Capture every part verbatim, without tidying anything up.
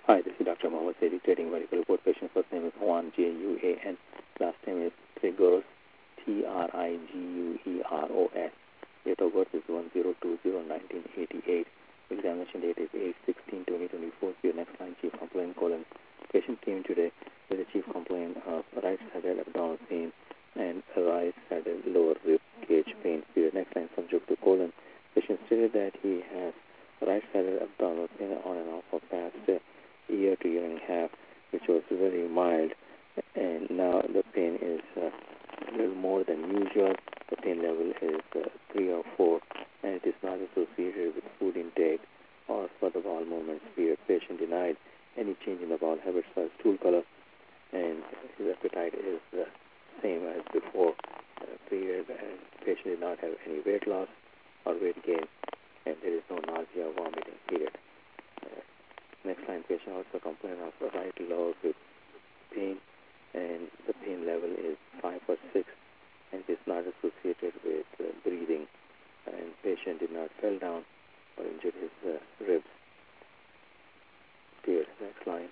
Hi, this is Doctor Mohammed Saidi, Trading Medical Report. Patient first name is Juan, J U A N. Last name is Trigueros, T R I G U E R O S. Date of birth is one zero two zero nineteen eighty-eight. Examination date is eight sixteen twenty twenty-four. Your next line, chief complaint colon. Patient came today with a chief complaint of right-sided abdominal pain and right-sided lower rib cage pain. Your next line, subject to colon. Patient stated that he has right-sided abdominal pain on and off for past uh, year to year and a half, which was very mild, and now the pain is uh, a little more than usual. The pain level is uh, three or four, and it is not associated with food intake or further bowel movements. Period. Patient denied any change in the bowel habits or stool color, and his appetite is the same as before. Uh, period. And patient did not have any weight loss or weight gain, and there is no nausea or vomiting. Period. Uh, next line, patient also complained of right lower rib pain, and the pain level is five or six, and it is not associated with uh, breathing. And patient did not fall down or injure his uh, ribs. Period. Next line.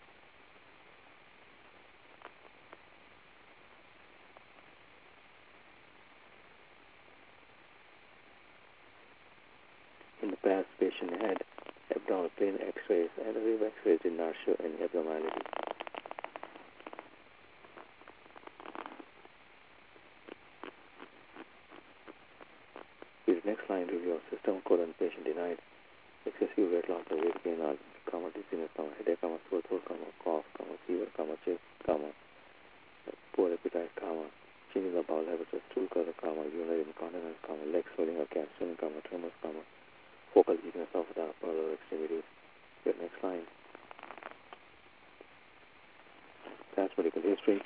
In the past, patient had abdominal pain x-rays, and the rib x-rays did not show any abnormality. Period. Next line, review of system colon. Patient denied excessive weight loss or weight gain or comma, dizziness, comma, headache, comma, sore throat, comma, cough, comma, fever, comma, chest, comma, poor appetite, comma, changing the bowel habits of stool color, comma, urinary incontinence, comma, leg swelling or calf swelling, comma, tremors, comma, focal weakness of the upper or lower extremities. Your next line. Past medical history.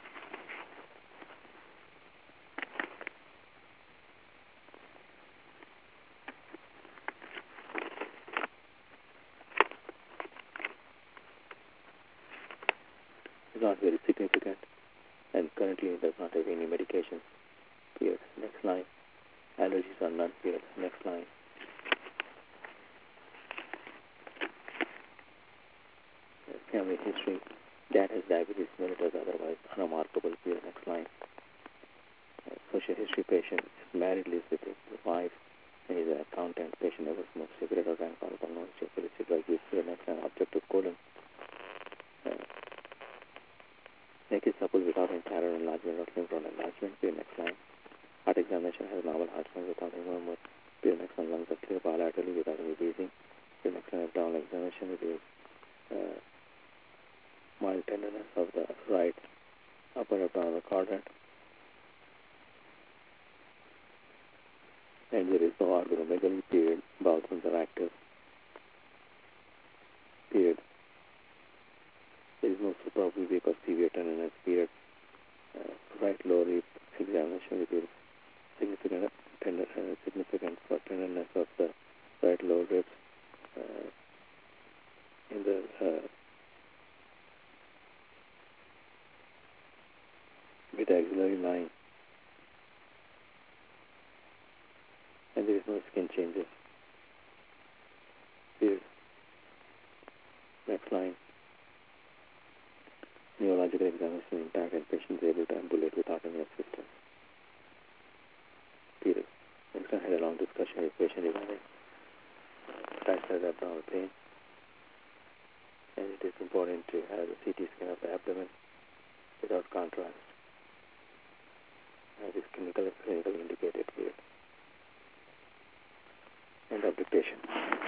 Is not very significant, and currently does not have any medication. Period. Next line. Allergies are none. Period. Next line. Family history. Dad has diabetes mellitus, otherwise unremarkable. Period. Next line. Uh, social history. Patient is married, lives with his wife, and is an accountant. Patient never smokes cigarette or drank alcohol, no illicit drug use. Period. Next line. Objective colon. Uh, neck is supple without entire enlargement or lymph node enlargement. Period. Next line. Heart examination has normal heart sound without any murmur. Period. Next line. Lungs are clear bilaterally without any breathing. Period. Next line. Abdominal examination. It is uh, mild tenderness of the right upper abdominal quadrant, and there is no organomegaly. Period. Bowel sounds are active. Period. There is no suprapubic or severe tenderness. Period. Uh, right lower rib examination. It is significant tender, uh, significant for tenderness of the right lower ribs uh, in the uh, mid-axillary line, and there is no skin changes. Period. Next line. Neurological examination intact, and patient is able to ambulate without any assistance. Period. Next line. Had a long discussion with patient regarding right-sided abdominal pain, and it is important to have a C T scan of the abdomen without contrast. As is clinical and clinical indicated. Period. End of dictation.